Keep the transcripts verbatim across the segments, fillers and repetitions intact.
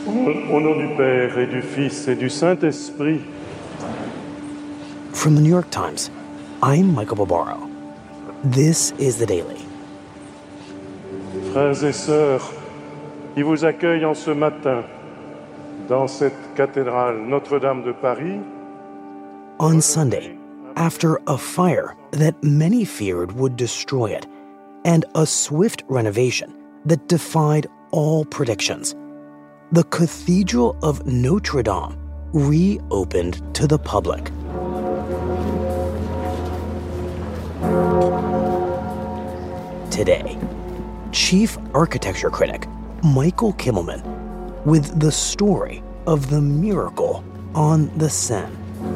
Au nom du Père et du Fils et du Saint-Esprit. From the New York Times, I'm Michael Barbaro. This is The Daily. Frères et sœurs, qui vous accueillent en ce matin dans cette cathédrale Notre-Dame de Paris. On Sunday, after a fire that many feared would destroy it, and a swift renovation that defied all predictions, the Cathedral of Notre Dame reopened to the public. Today, chief architecture critic Michael Kimmelman with the story of the miracle on the Seine.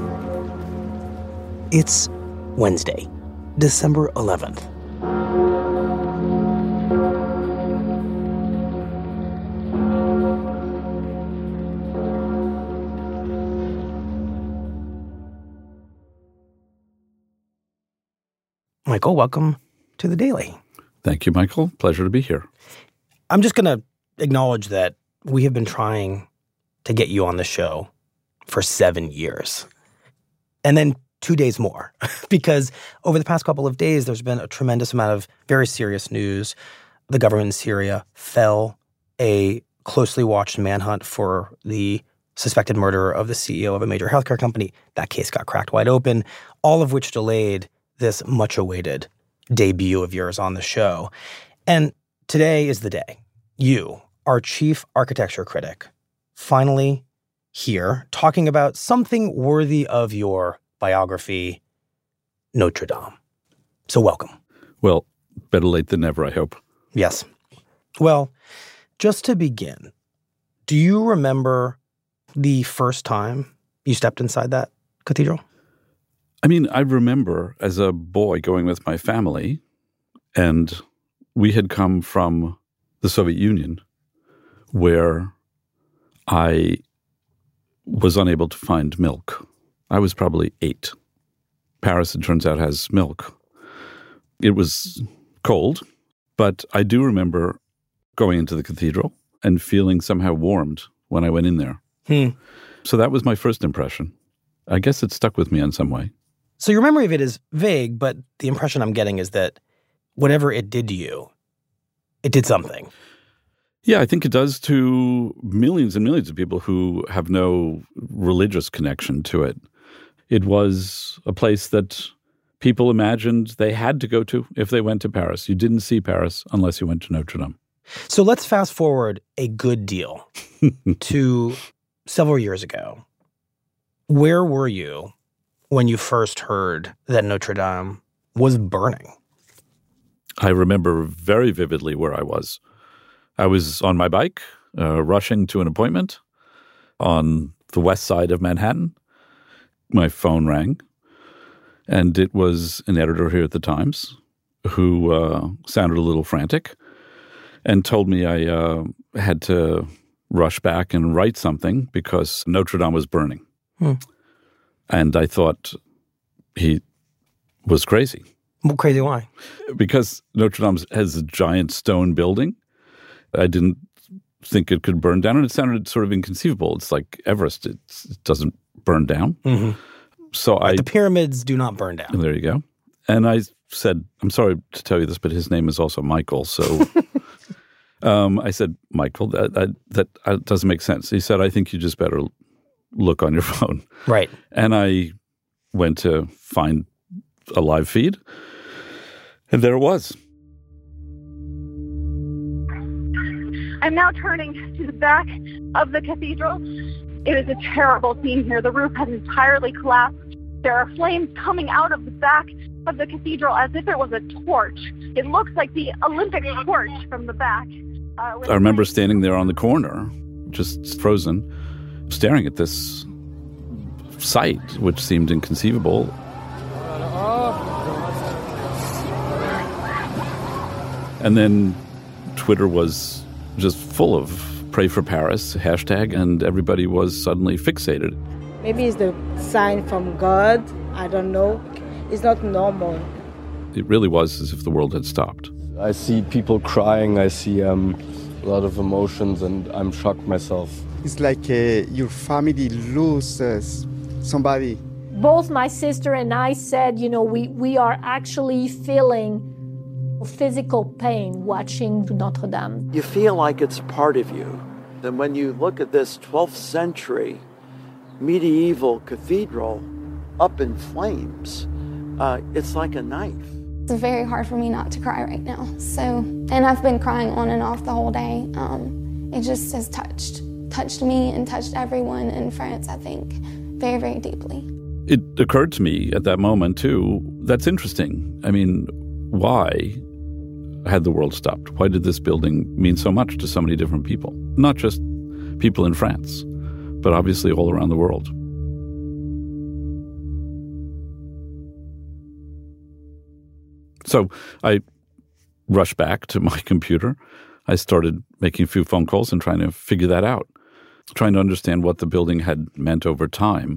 It's Wednesday, December eleventh. Michael, welcome to The Daily. Thank you, Michael. Pleasure to be here. I'm just going to acknowledge that we have been trying to get you on the show for seven years. And then two days more, because over the past couple of days, there's been a tremendous amount of very serious news. The government in Syria fell. A closely watched manhunt for the suspected murderer of the C E O of a major healthcare company. That case got cracked wide open, all of which delayed this much-awaited debut of yours on the show. And today is the day. You, our chief architecture critic, finally here talking about something worthy of your biography, Notre Dame. So welcome. Well, better late than never, I hope. Yes. Well, just to begin, do you remember the first time you stepped inside that cathedral? I mean, I remember as a boy going with my family, and we had come from the Soviet Union, where I was unable to find milk. I was probably eight. Paris, it turns out, has milk. It was cold, but I do remember going into the cathedral and feeling somehow warmed when I went in there. Hmm. So that was my first impression. I guess it stuck with me in some way. So your memory of it is vague, but the impression I'm getting is that whatever it did to you, it did something. Yeah, I think it does to millions and millions of people who have no religious connection to it. It was a place that people imagined they had to go to if they went to Paris. You didn't see Paris unless you went to Notre Dame. So let's fast forward a good deal to several years ago. Where were you when you first heard that Notre Dame was burning? I remember very vividly where I was. I was on my bike, uh, rushing to an appointment on the west side of Manhattan. My phone rang, and it was an editor here at the Times who uh, sounded a little frantic and told me I uh, had to rush back and write something because Notre Dame was burning. Hmm. And I thought he was crazy. Well, crazy why? Because Notre Dame has a giant stone building. I didn't think it could burn down, and it sounded sort of inconceivable. It's like Everest. It's, it doesn't burn down. Mm-hmm. So right, I... The pyramids do not burn down. There you go. And I said, I'm sorry to tell you this, but his name is also Michael. So um, I said, Michael, that, that, that doesn't make sense. He said, I think you just better look on your phone. Right. And I went to find a live feed, and there it was. I'm now turning to the back of the cathedral. It is a terrible scene here. The roof has entirely collapsed. There are flames coming out of the back of the cathedral as if it was a torch. It looks like the Olympic torch from the back. Uh, I remember standing there on the corner, just frozen, staring at this sight, which seemed inconceivable. And then Twitter was just full of Pray for Paris hashtag, and everybody was suddenly fixated. Maybe it's the sign from God. I don't know. It's not normal. It really was as if the world had stopped. I see people crying. I see um, a lot of emotions, and I'm shocked myself. It's like uh, your family loses somebody. Both my sister and I said, you know, we, we are actually feeling physical pain watching Notre Dame. You feel like it's a part of you. And when you look at this twelfth century medieval cathedral up in flames, uh, it's like a knife. It's very hard for me not to cry right now. So, and I've been crying on and off the whole day. Um, it just has touched, touched me and touched everyone in France, I think, very, very deeply. It occurred to me at that moment, too, that's interesting. I mean, why had the world stopped? Why did this building mean so much to so many different people? Not just people in France, but obviously all around the world. So I rushed back to my computer. I started making a few phone calls and trying to figure that out, trying to understand what the building had meant over time,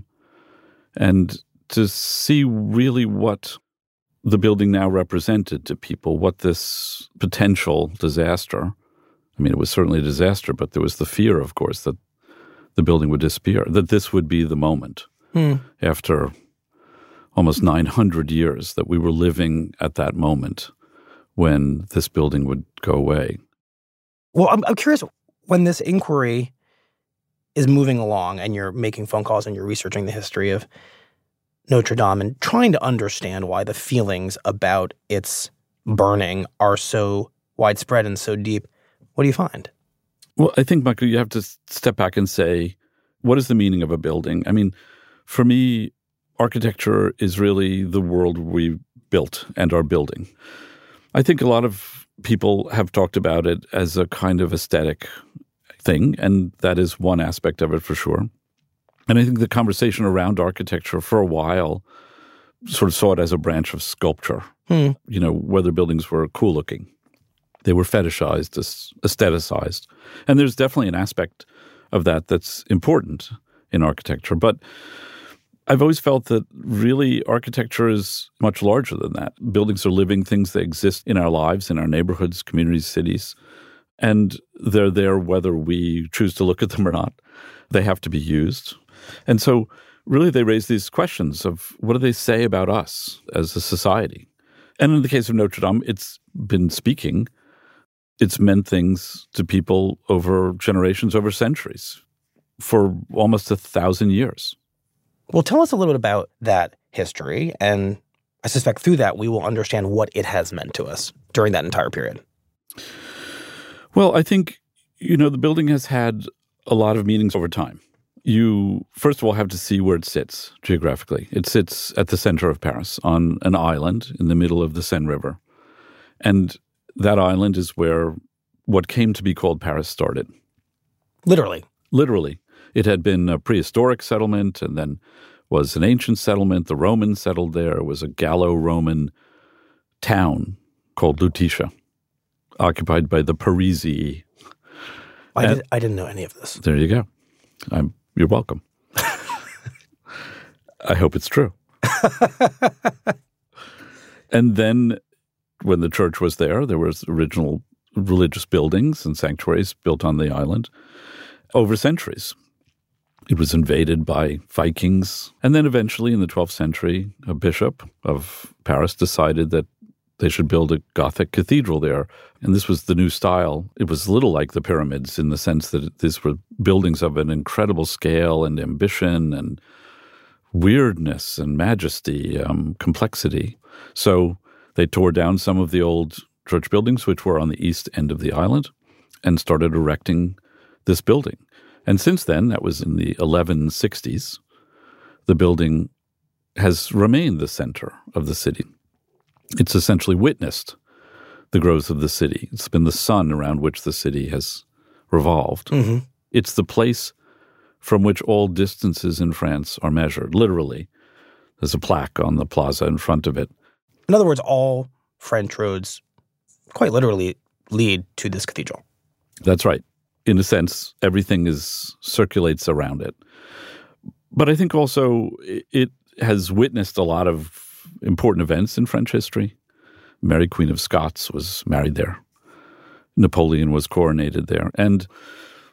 and to see really what the building now represented to people, what this potential disaster, I mean, it was certainly a disaster, but there was the fear, of course, that the building would disappear, that this would be the moment hmm. after almost nine hundred years that we were living at that moment when this building would go away. Well, I'm, I'm curious, when this inquiry is moving along and you're making phone calls and you're researching the history of Notre Dame and trying to understand why the feelings about its burning are so widespread and so deep, what do you find? Well, I think, Michael, you have to step back and say, what is the meaning of a building? I mean, for me, architecture is really the world we built and are building. I think a lot of people have talked about it as a kind of aesthetic thing, and that is one aspect of it for sure. And I think the conversation around architecture for a while sort of saw it as a branch of sculpture, hmm. you know, whether buildings were cool looking. They were fetishized, aestheticized. And there's definitely an aspect of that that's important in architecture. But I've always felt that really architecture is much larger than that. Buildings are living things that exist in our lives, in our neighborhoods, communities, cities. And they're there whether we choose to look at them or not. They have to be used. And so really they raise these questions of what do they say about us as a society? And in the case of Notre Dame, it's been speaking. It's meant things to people over generations, over centuries, for almost a thousand years. Well, tell us a little bit about that history, and I suspect through that we will understand what it has meant to us during that entire period. Well, I think, you know, the building has had a lot of meanings over time. You, first of all, have to see where it sits geographically. It sits at the center of Paris on an island in the middle of the Seine River. And that island is where what came to be called Paris started. Literally. Literally. It had been a prehistoric settlement and then was an ancient settlement. The Romans settled there. It was a Gallo-Roman town called Lutetia, occupied by the Parisii. I, did, I didn't know any of this. There you go. I'm, you're welcome. I hope it's true. And then when the church was there, there was original religious buildings and sanctuaries built on the island over centuries. It was invaded by Vikings. And then eventually in the twelfth century, a bishop of Paris decided that they should build a Gothic cathedral there. And this was the new style. It was a little like the pyramids in the sense that these were buildings of an incredible scale and ambition and weirdness and majesty, um, complexity. So they tore down some of the old church buildings, which were on the east end of the island, and started erecting this building. And since then, that was in the eleven sixties, the building has remained the center of the city. It's essentially witnessed the growth of the city. It's been the sun around which the city has revolved. Mm-hmm. It's the place from which all distances in France are measured, literally. There's a plaque on the plaza in front of it. In other words, all French roads quite literally lead to this cathedral. That's right. In a sense, everything is circulates around it. But I think also it has witnessed a lot of important events in French history. Mary, Queen of Scots, was married there. Napoleon was coronated there. And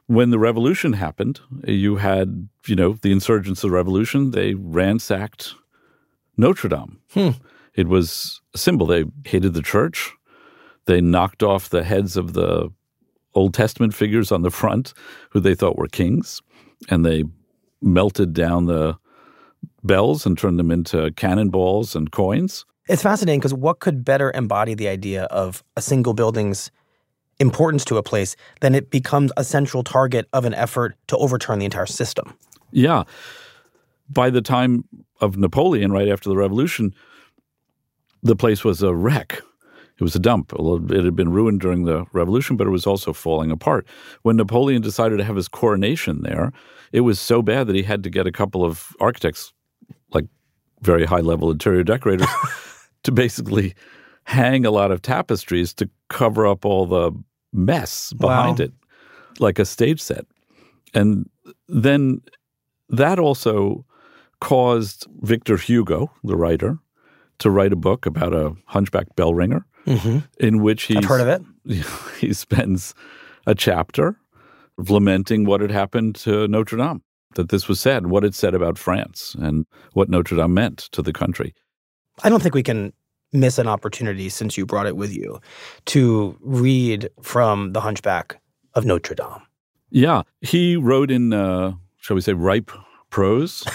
when the revolution happened, you had, you know, the insurgents of the revolution, they ransacked Notre Dame. Hmm. It was a symbol. They hated the church. They knocked off the heads of the Old Testament figures on the front who they thought were kings, and they melted down the bells and turned them into cannonballs and coins. It's fascinating because what could better embody the idea of a single building's importance to a place than it becomes a central target of an effort to overturn the entire system? Yeah. By the time of Napoleon, right after the revolution, the place was a wreck. It was a dump. It had been ruined during the revolution, but it was also falling apart. When Napoleon decided to have his coronation there, it was so bad that he had to get a couple of architects, like very high-level interior decorators, to basically hang a lot of tapestries to cover up all the mess behind Wow. it, like a stage set. And then that also caused Victor Hugo, the writer, to write a book about a hunchback bell ringer, Mm-hmm. in which he's, I've heard of it. he spends a chapter lamenting what had happened to Notre Dame, that this was sad, what it said about France and what Notre Dame meant to the country. I don't think we can miss an opportunity, since you brought it with you, to read from The Hunchback of Notre Dame. Yeah, he wrote in, uh, shall we say, ripe prose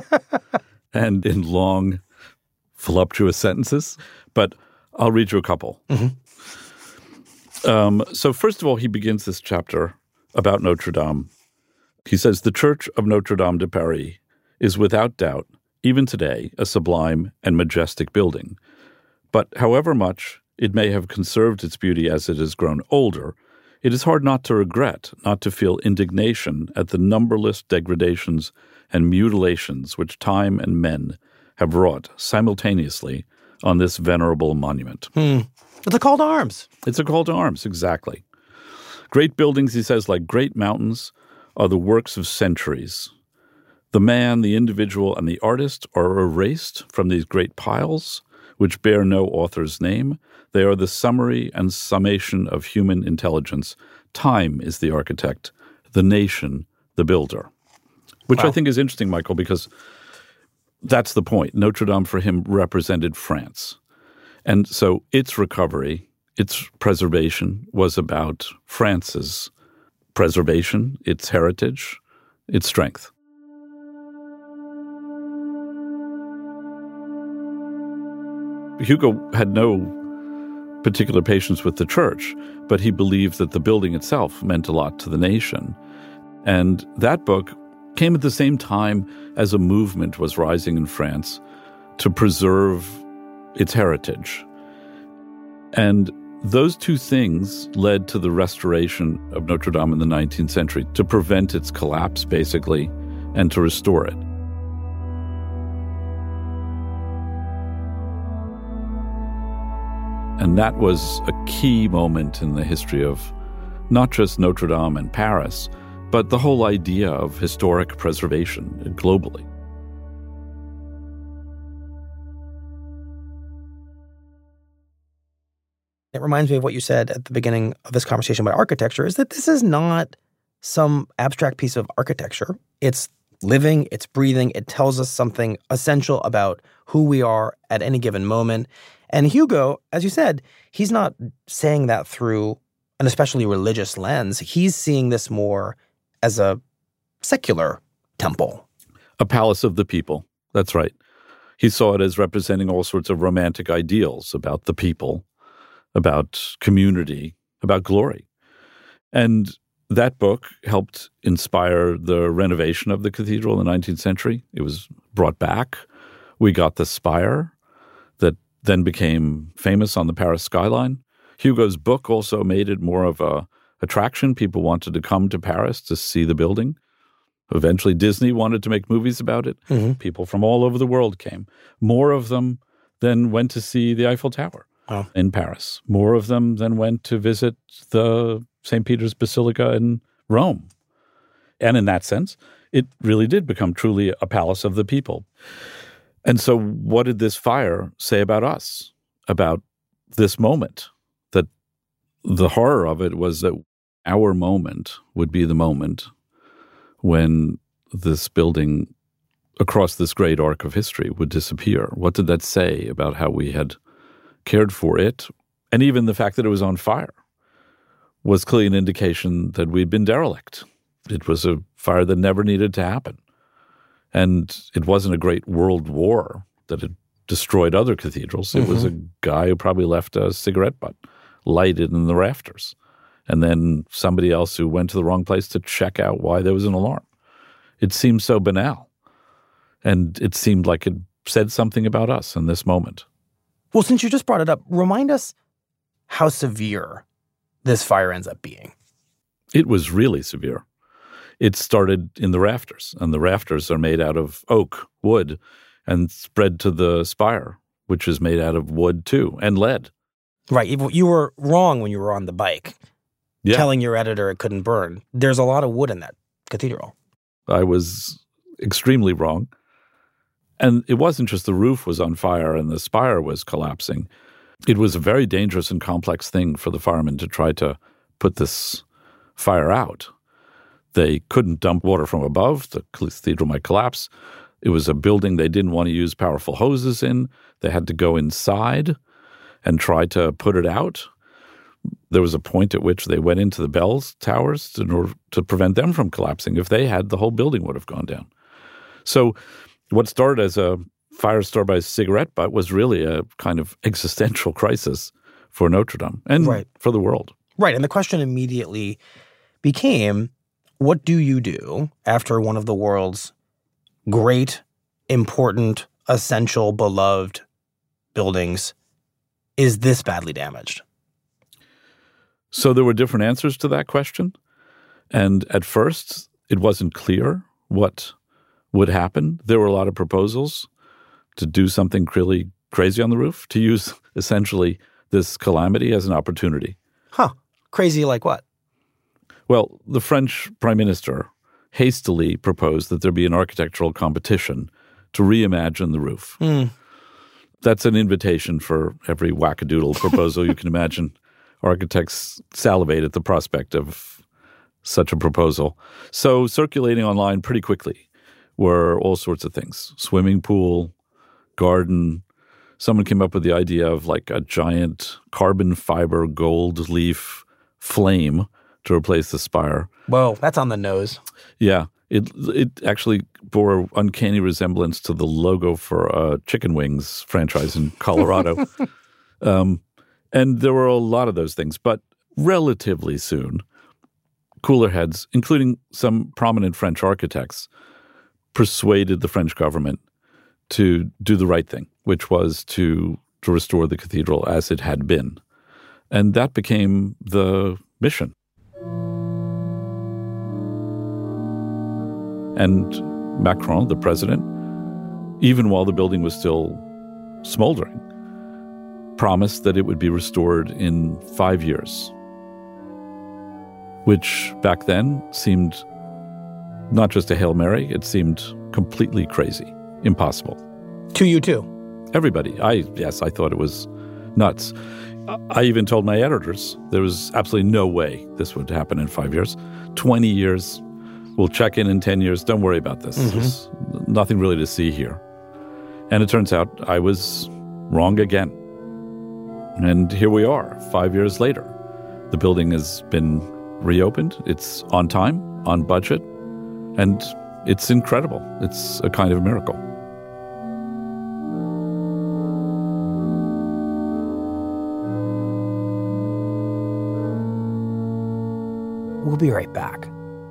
and in long, voluptuous sentences, but I'll read you a couple. Mm-hmm. Um, so first of all, he begins this chapter about Notre Dame. He says, "The Church of Notre Dame de Paris is without doubt, even today, a sublime and majestic building. But however much it may have conserved its beauty as it has grown older, it is hard not to regret, not to feel indignation at the numberless degradations and mutilations which time and men have wrought simultaneously on this venerable monument." Hmm. It's a call to arms. It's a call to arms, exactly. Great buildings, he says, like great mountains, are the works of centuries. The man, the individual, and the artist are erased from these great piles, which bear no author's name. They are the summary and summation of human intelligence. Time is the architect, the nation the builder. Which Wow. I think is interesting, Michael, because that's the point. Notre Dame for him represented France. And so its recovery, its preservation was about France's preservation, its heritage, its strength. Hugo had no particular patience with the church, but he believed that the building itself meant a lot to the nation. And that book came at the same time as a movement was rising in France to preserve its heritage. And those two things led to the restoration of Notre Dame in the nineteenth century, to prevent its collapse, basically, and to restore it. And that was a key moment in the history of not just Notre Dame and Paris, but the whole idea of historic preservation globally. It reminds me of what you said at the beginning of this conversation about architecture, is that this is not some abstract piece of architecture. It's living, it's breathing, it tells us something essential about who we are at any given moment. And Hugo, as you said, he's not saying that through an especially religious lens. He's seeing this more as a secular temple. A palace of the people. That's right. He saw it as representing all sorts of romantic ideals about the people, about community, about glory. And that book helped inspire the renovation of the cathedral in the nineteenth century. It was brought back. We got the spire that then became famous on the Paris skyline. Hugo's book also made it more of a attraction. People wanted to come to Paris to see the building. Eventually, Disney wanted to make movies about it. Mm-hmm. People from all over the world came. More of them then went to see the Eiffel Tower Wow. in Paris. More of them then went to visit the Saint Peter's Basilica in Rome. And in that sense, it really did become truly a palace of the people. And so what did this fire say about us, about this moment? That the horror of it was that our moment would be the moment when this building across this great arc of history would disappear. What did that say about how we had cared for it? And even the fact that it was on fire was clearly an indication that we'd been derelict. It was a fire that never needed to happen. And it wasn't a great world war that had destroyed other cathedrals. It mm-hmm. was a guy who probably left a cigarette butt lighted in the rafters. And then somebody else who went to the wrong place to check out why there was an alarm. It seemed so banal. And it seemed like it said something about us in this moment. Well, since you just brought it up, remind us how severe this fire ends up being. It was really severe. It started in the rafters, and the rafters are made out of oak, wood, and spread to the spire, which is made out of wood too, and lead. Right. You were wrong when you were on the bike, yeah. telling your editor it couldn't burn. There's a lot of wood in that cathedral. I was extremely wrong. And it wasn't just the roof was on fire and the spire was collapsing. It was a very dangerous and complex thing for the firemen to try to put this fire out. They couldn't dump water from above. The cathedral might collapse. It was a building they didn't want to use powerful hoses in. They had to go inside and try to put it out. There was a point at which they went into the bells towers in order to prevent them from collapsing. If they had, the whole building would have gone down. So what started as a fire started by a cigarette butt was really a kind of existential crisis for Notre Dame and right. for the world. Right. And the question immediately became, what do you do after one of the world's great, important, essential, beloved buildings is this badly damaged? So there were different answers to that question. And at first, it wasn't clear what would happen. There were a lot of proposals to do something really crazy on the roof, to use essentially this calamity as an opportunity. Huh. Crazy like what? Well, the French prime minister hastily proposed that there be an architectural competition to reimagine the roof. Mm. That's an invitation for every wackadoodle proposal you can imagine. Architects salivate at the prospect of such a proposal. So circulating online pretty quickly were all sorts of things. Swimming pool, garden. Someone came up with the idea of like a giant carbon fiber gold leaf flame to replace the spire. Whoa, that's on the nose. Yeah. It it actually bore an uncanny resemblance to the logo for a chicken wings franchise in Colorado. um, and there were a lot of those things. But relatively soon, cooler heads, including some prominent French architects, persuaded the French government to do the right thing, which was to, to restore the cathedral as it had been. And that became the mission. And Macron, the president, even while the building was still smoldering, promised that it would be restored in five years, which back then seemed not just a Hail Mary, it seemed completely crazy, impossible. To you too? Everybody. I yes, I thought it was nuts. I even told my editors there was absolutely no way this would happen in five years. Twenty years. We'll check in in ten years. Don't worry about this. Mm-hmm. There's nothing really to see here. And it turns out I was wrong again. And here we are, five years later. The building has been reopened. It's on time, on budget, and it's incredible. It's a kind of miracle. We'll be right back.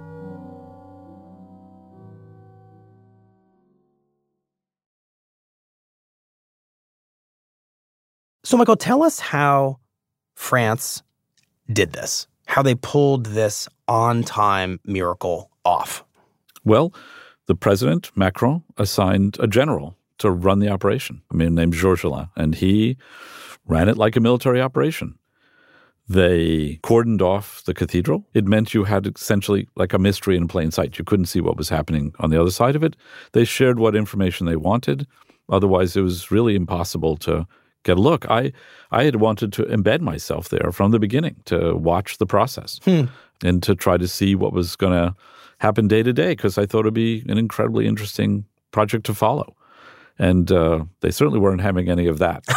So, Michael, tell us how France did this, how they pulled this on-time miracle off. Well, the president, Macron, assigned a general to run the operation, a man named Georges Alain, and he ran it like a military operation. They cordoned off the cathedral. It meant you had essentially like a mystery in plain sight. You couldn't see what was happening on the other side of it. They shared what information they wanted. Otherwise, it was really impossible to get a look. I, I had wanted to embed myself there from the beginning to watch the process hmm. and to try to see what was going to happen day to day, because I thought it'd be an incredibly interesting project to follow. And uh, they certainly weren't having any of that.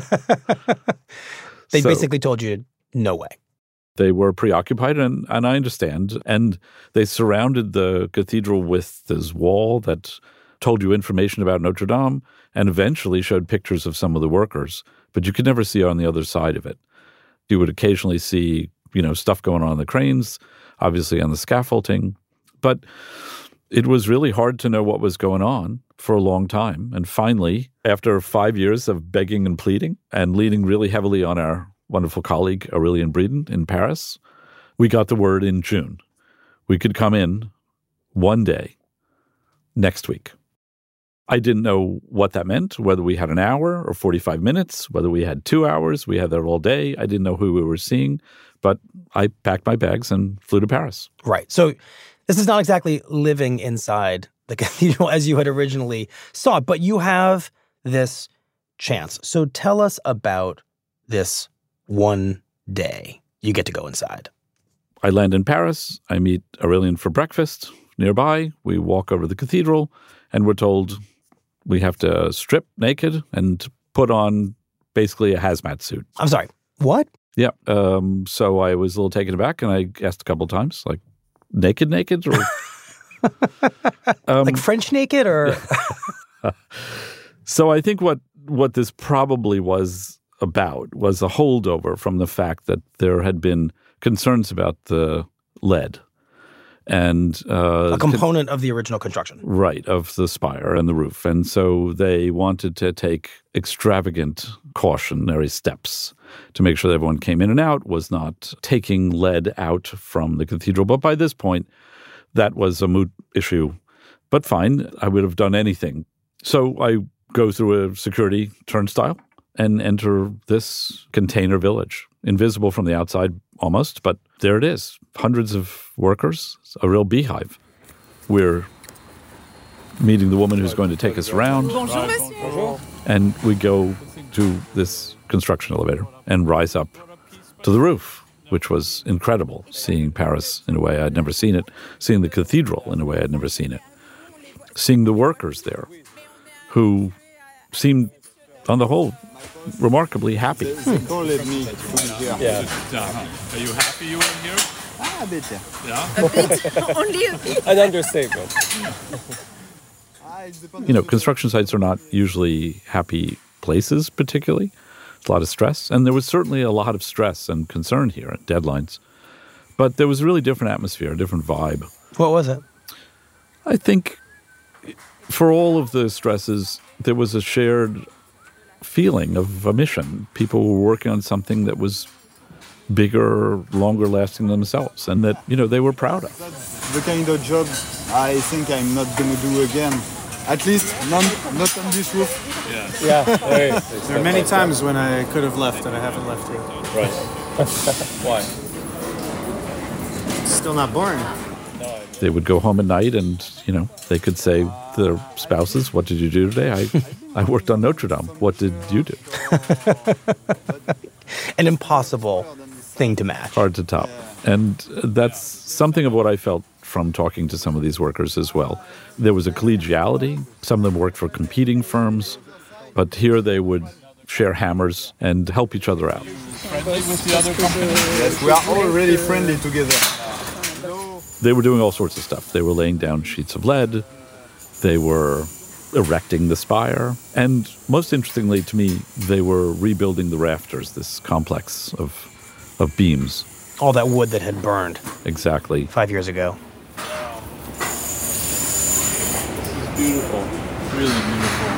They So- basically told you, no way. They were preoccupied, and, and I understand. And they surrounded the cathedral with this wall that told you information about Notre Dame and eventually showed pictures of some of the workers, but you could never see on the other side of it. You would occasionally see, you know, stuff going on in the cranes, obviously on the scaffolding, but it was really hard to know what was going on for a long time. And finally, after five years of begging and pleading and leaning really heavily on our wonderful colleague Aurélien Bridon in Paris, we got the word in June. We could come in one day next week. I didn't know what that meant, whether we had an hour or forty-five minutes, whether we had two hours, we had there all day. I didn't know who we were seeing, but I packed my bags and flew to Paris. Right. So this is not exactly living inside the cathedral as you had originally saw it, but you have this chance. So tell us about this one day you get to go inside. I land in Paris. I meet Aurélien for breakfast nearby. We walk over to the cathedral, and we're told we have to strip naked and put on basically a hazmat suit. I'm sorry, what? Yeah. Um, so I was a little taken aback, and I asked a couple of times, like, naked, naked? Or, um, like French naked or? So I think what, what this probably was about was a holdover from the fact that there had been concerns about the lead. And uh, a component of the original construction. Right, of the spire and the roof. And so they wanted to take extravagant cautionary steps to make sure that everyone came in and out, was not taking lead out from the cathedral. But by this point, that was a moot issue. But fine, I would have done anything. So I go through a security turnstile and enter this container village, invisible from the outside almost, but there it is. Hundreds of workers, a real beehive. We're meeting the woman who's going to take us around. Bonjour, monsieur. And we go to this construction elevator and rise up to the roof, which was incredible, seeing Paris in a way I'd never seen it, seeing the cathedral in a way I'd never seen it, seeing the workers there who seemed, on the whole, remarkably happy. Hmm. Yeah. Are you happy you were here? Ah, a bit, yeah. Yeah? A bit, only a bit. An understatement. You know, construction sites are not usually happy places, particularly. It's a lot of stress. And there was certainly a lot of stress and concern here at deadlines. But there was a really different atmosphere, a different vibe. What was it? I think for all of the stresses, there was a shared feeling of a mission. People were working on something that was bigger, longer lasting than themselves, and that, you know, they were proud of. That's the kind of job I think I'm not going to do again. At least not, not on this roof. Yeah. Right. There are many times when I could have left and I haven't left here. Right. Why? It's still not boring. They would go home at night and, you know, they could say to their spouses, what did you do today? I, I worked on Notre Dame. What did you do? An impossible thing to match. Hard to top. And that's something of what I felt from talking to some of these workers as well. There was a collegiality. Some of them worked for competing firms, but here they would share hammers and help each other out. Friendly with the other company? Yes, we are all really friendly together. They were doing all sorts of stuff. They were laying down sheets of lead. They were erecting the spire. And most interestingly to me, they were rebuilding the rafters, this complex of of beams. All that wood that had burned. Exactly. Five years ago. Beautiful. Really beautiful.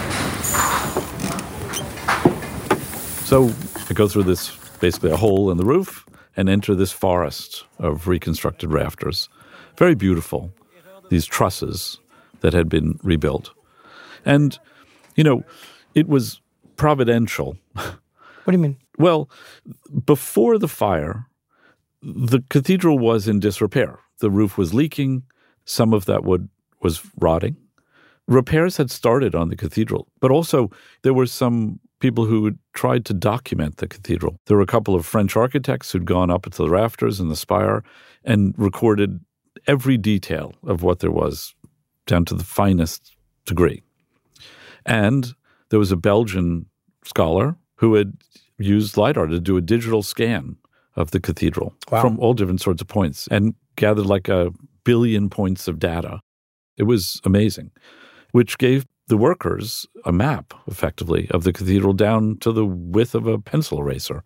So I go through this, basically a hole in the roof, and enter this forest of reconstructed rafters. Very beautiful, these trusses that had been rebuilt. And, you know, it was providential. What do you mean? Well, before the fire, the cathedral was in disrepair. The roof was leaking. Some of that wood was rotting. Repairs had started on the cathedral, but also there were some people who had tried to document the cathedral. There were a couple of French architects who'd gone up to the rafters and the spire and recorded every detail of what there was down to the finest degree. And there was a Belgian scholar who had used LiDAR to do a digital scan of the cathedral wow. from all different sorts of points and gathered like a billion points of data. It was amazing, which gave the workers a map, effectively, of the cathedral down to the width of a pencil eraser.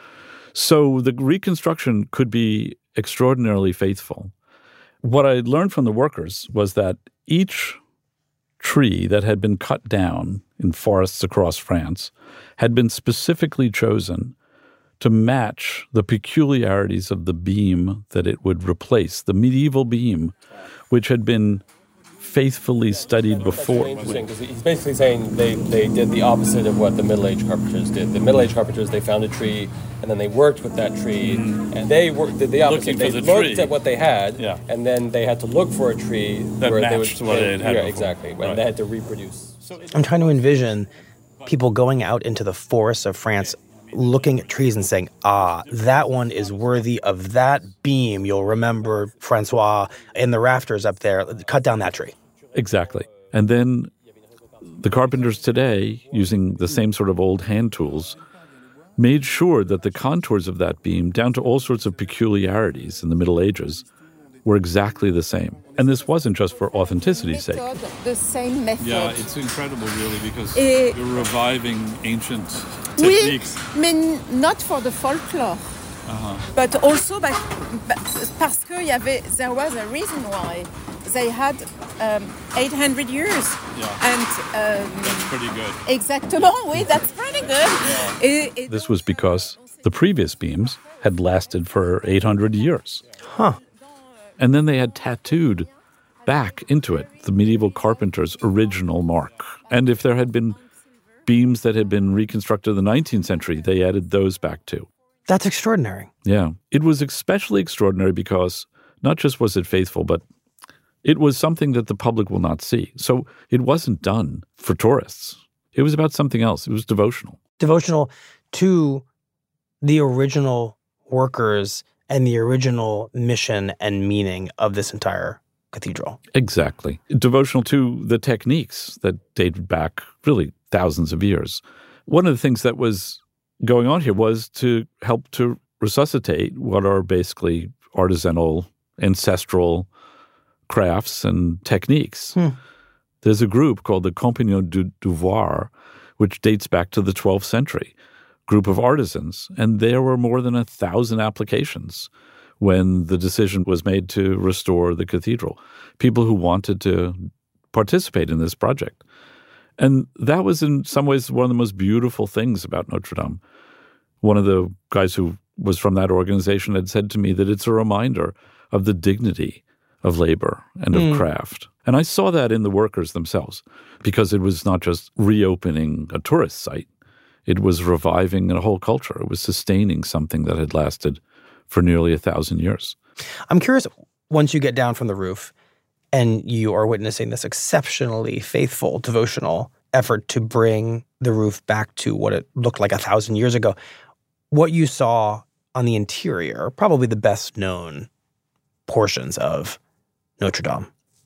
So the reconstruction could be extraordinarily faithful. What I learned from the workers was that each tree that had been cut down in forests across France had been specifically chosen to match the peculiarities of the beam that it would replace, the medieval beam, which had been faithfully studied before. That's really interesting, because he's basically saying they, they did the opposite of what the Middle Age carpenters did. The Middle Age carpenters, they found a tree, and then they worked with that tree, mm. and they worked, did the opposite. They the looked tree. at what they had, yeah. and then they had to look for a tree that where matched they would, what they, it had Yeah, before. exactly, and right. they had to reproduce. I'm trying to envision people going out into the forests of France, looking at trees and saying, ah, that one is worthy of that beam. You'll remember Francois in the rafters up there. Cut down that tree. Exactly. And then the carpenters today, using the same sort of old hand tools, made sure that the contours of that beam, down to all sorts of peculiarities in the Middle Ages, were exactly the same. And this wasn't just for authenticity's sake. The same method. Yeah, it's incredible, really, because Et you're reviving ancient oui, techniques. Mais not for the folklore. Uh-huh. But also by, parce que y avait, there was a reason why they had um, eight hundred years. Yeah. And um, that's pretty good. Exactement, oui, that's pretty good. Yeah. Et, et this was because the previous beams had lasted for eight hundred years. Huh. And then they had tattooed back into it the medieval carpenter's original mark. And if there had been beams that had been reconstructed in the nineteenth century, they added those back too. That's extraordinary. Yeah. It was especially extraordinary because not just was it faithful, but it was something that the public will not see. So it wasn't done for tourists. It was about something else. It was devotional. Devotional to the original workers and the original mission and meaning of this entire cathedral. Exactly. Devotional to the techniques that dated back really thousands of years. One of the things that was going on here was to help to resuscitate what are basically artisanal, ancestral crafts and techniques. Hmm. There's a group called the Compagnons du Devoir, which dates back to the twelfth century, group of artisans, and there were more than a thousand applications when the decision was made to restore the cathedral. People who wanted to participate in this project. And that was in some ways one of the most beautiful things about Notre Dame. One of the guys who was from that organization had said to me that it's a reminder of the dignity of labor and of mm. craft. And I saw that in the workers themselves, because it was not just reopening a tourist site. It was reviving a whole culture. It was sustaining something that had lasted for nearly a thousand years. I'm curious, once you get down from the roof and you are witnessing this exceptionally faithful, devotional effort to bring the roof back to what it looked like a thousand years ago, what you saw on the interior, probably the best known portions of Notre Dame.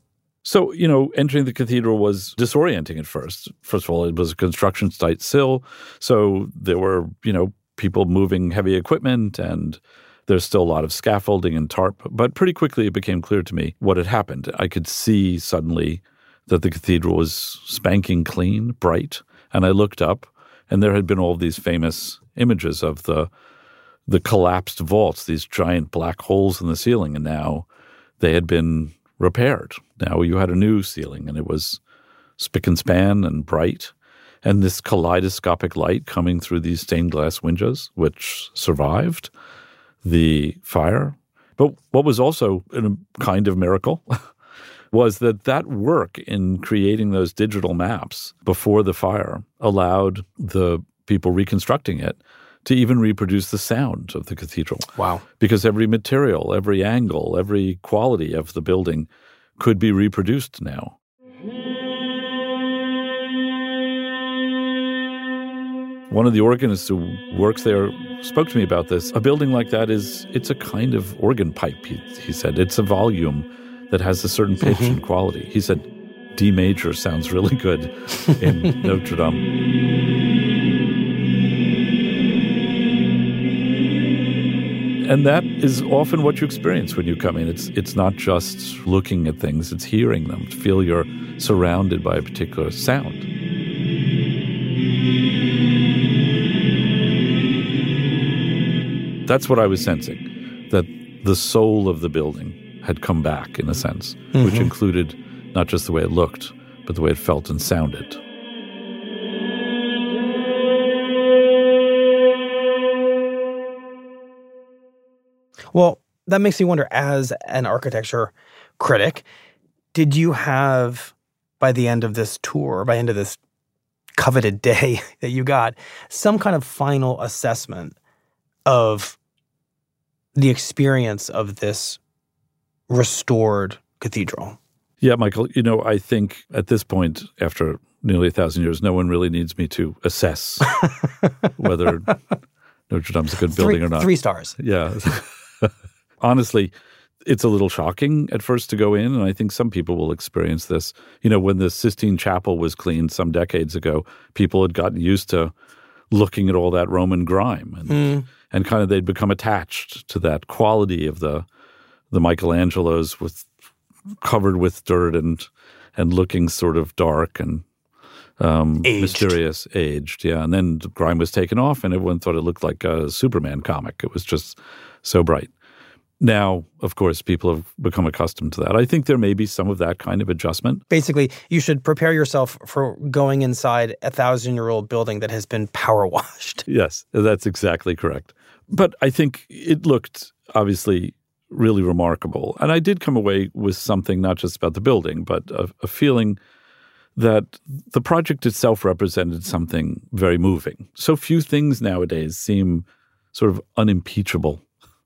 So, you know, entering the cathedral was disorienting at first. First of all, it was a construction site still. So there were, you know, people moving heavy equipment, and there's still a lot of scaffolding and tarp. But pretty quickly it became clear to me what had happened. I could see suddenly that the cathedral was spanking clean, bright. And I looked up, and there had been all these famous images of the the collapsed vaults, these giant black holes in the ceiling. And now they had been repaired. Now you had a new ceiling, and it was spick and span and bright. And this kaleidoscopic light coming through these stained glass windows, which survived the fire. But what was also a kind of miracle was that that work in creating those digital maps before the fire allowed the people reconstructing it to even reproduce the sound of the cathedral. Wow. Because every material, every angle, every quality of the building could be reproduced now. One of the organists who works there spoke to me about this. A building like that is, it's a kind of organ pipe, he, he said. It's a volume that has a certain pitch mm-hmm. and quality. He said, D major sounds really good in Notre Dame. And that is often what you experience when you come in. It's it's not just looking at things, it's hearing them. To feel you're surrounded by a particular sound. That's what I was sensing, that the soul of the building had come back, in a sense, mm-hmm. which included not just the way it looked, but the way it felt and sounded. Well, that makes me wonder, as an architecture critic, did you have, by the end of this tour, by the end of this coveted day that you got, some kind of final assessment of the experience of this restored cathedral? Yeah, Michael, you know, I think at this point, after nearly a thousand years, no one really needs me to assess whether Notre Dame's a good building three, or not. Three stars. Yeah. Honestly, it's a little shocking at first to go in, and I think some people will experience this. You know, when the Sistine Chapel was cleaned some decades ago, people had gotten used to looking at all that Roman grime, and mm. and kind of they'd become attached to that quality of the the Michelangelos with covered with dirt and and looking sort of dark and um, mysterious, aged. Yeah, and then the grime was taken off, and everyone thought it looked like a Superman comic. It was just so bright. Now, of course, people have become accustomed to that. I think there may be some of that kind of adjustment. Basically, you should prepare yourself for going inside a thousand-year-old building that has been power washed. Yes, that's exactly correct. But I think it looked obviously really remarkable. And I did come away with something not just about the building, but a, a feeling that the project itself represented something very moving. So few things nowadays seem sort of unimpeachable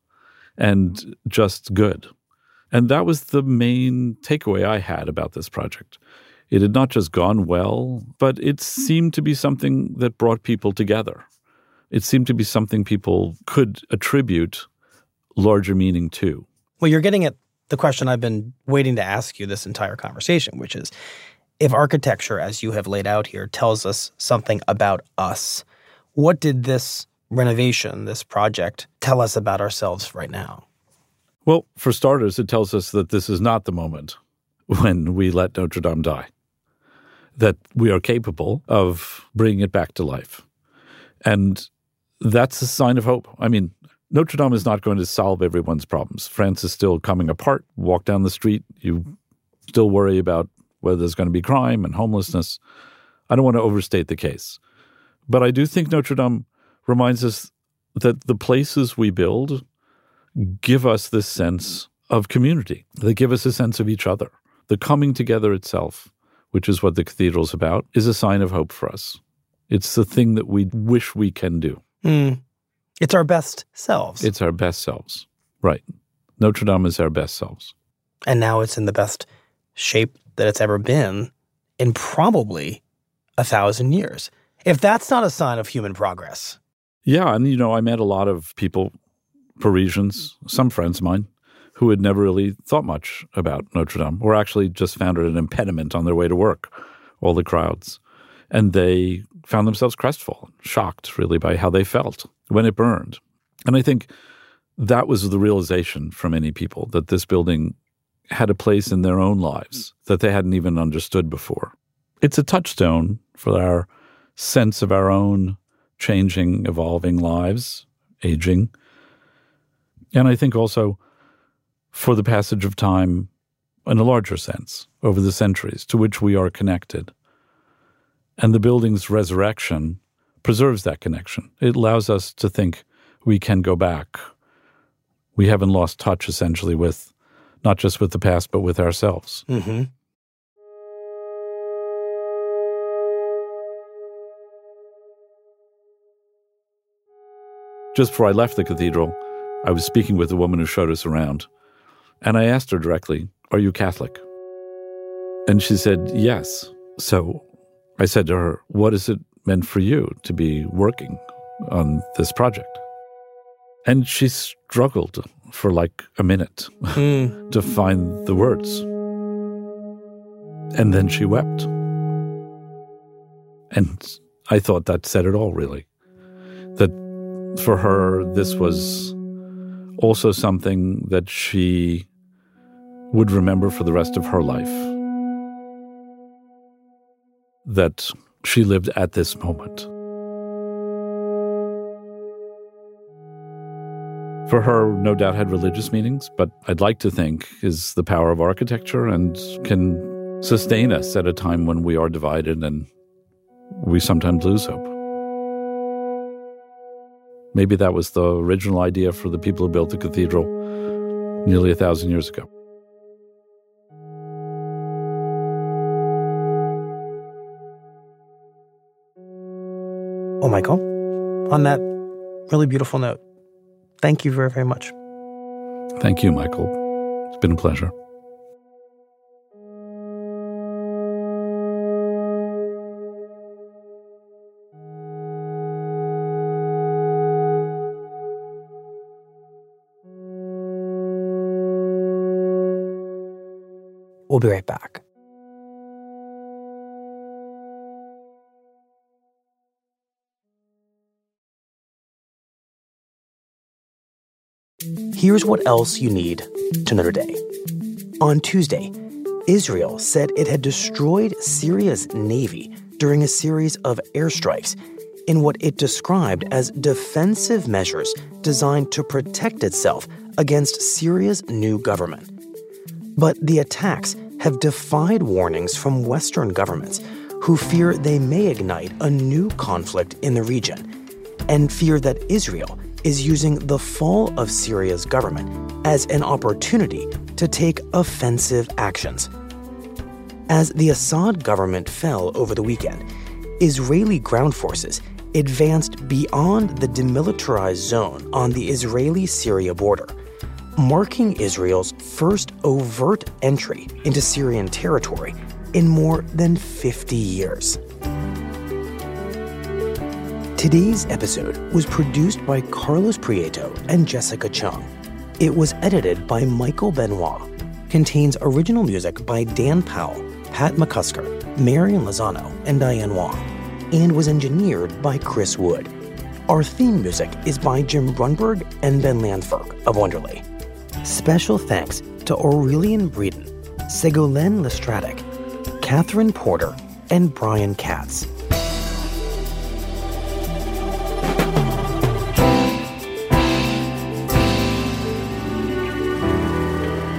and just good. And that was the main takeaway I had about this project. It had not just gone well, but it seemed to be something that brought people together. It seemed to be something people could attribute larger meaning to. Well, you're getting at the question I've been waiting to ask you this entire conversation, which is, if architecture, as you have laid out here, tells us something about us, what did this renovation, this project, tell us about ourselves right now? Well, for starters, it tells us that this is not the moment when we let Notre Dame die, that we are capable of bringing it back to life. And that's a sign of hope. I mean, Notre Dame is not going to solve everyone's problems. France is still coming apart. Walk down the street, you still worry about whether there's going to be crime and homelessness. I don't want to overstate the case. But I do think Notre Dame reminds us that the places we build give us this sense of community. They give us a sense of each other. The coming together itself, which is what the cathedral's about, is a sign of hope for us. It's the thing that we wish we can do. Mm. It's our best selves. It's our best selves. Right. Notre Dame is our best selves. And now it's in the best shape that it's ever been in probably a thousand years. If that's not a sign of human progress. Yeah, and you know, I met a lot of people, Parisians, some friends of mine, who had never really thought much about Notre Dame, or actually just found it an impediment on their way to work, all the crowds. And they found themselves crestfallen, shocked really by how they felt when it burned. And I think that was the realization for many people, that this building had a place in their own lives that they hadn't even understood before. It's a touchstone for our sense of our own changing, evolving lives, aging. And I think also for the passage of time in a larger sense over the centuries to which we are connected. And the building's resurrection preserves that connection. It allows us to think we can go back. We haven't lost touch essentially with, not just with the past, but with ourselves. Mm-hmm. Just before I left the cathedral, I was speaking with the woman who showed us around, and I asked her directly, "Are you Catholic?" And she said, "Yes." So I said to her, "What is it meant for you to be working on this project. And she struggled for like a minute mm. to find the words. And then she wept. And I thought that said it all, really. That for her, this was also something that she would remember for the rest of her life. That she lived at this moment. For her, no doubt had religious meanings, but I'd like to think is the power of architecture and can sustain us at a time when we are divided and we sometimes lose hope. Maybe that was the original idea for the people who built the cathedral nearly a thousand years ago. Well, Michael, on that really beautiful note, thank you very, very much. Thank you, Michael. It's been a pleasure. We'll be right back. Here's what else you need to know today. On Tuesday, Israel said it had destroyed Syria's navy during a series of airstrikes in what it described as defensive measures designed to protect itself against Syria's new government. But the attacks have defied warnings from Western governments who fear they may ignite a new conflict in the region and fear that Israel is using the fall of Syria's government as an opportunity to take offensive actions. As the Assad government fell over the weekend, Israeli ground forces advanced beyond the demilitarized zone on the Israeli-Syria border, marking Israel's first overt entry into Syrian territory in more than fifty years. Today's episode was produced by Carlos Prieto and Jessica Chung. It was edited by Michael Benoit, contains original music by Dan Powell, Pat McCusker, Marian Lozano, and Diane Wong, and was engineered by Chris Wood. Our theme music is by Jim Brunberg and Ben Landberg of Wonderley. Special thanks to Aurelian Breeden, Segolene Lestratic, Catherine Porter, and Brian Katz.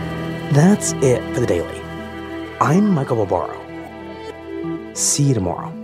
That's it for the Daily. I'm Michael Barbaro. See you tomorrow.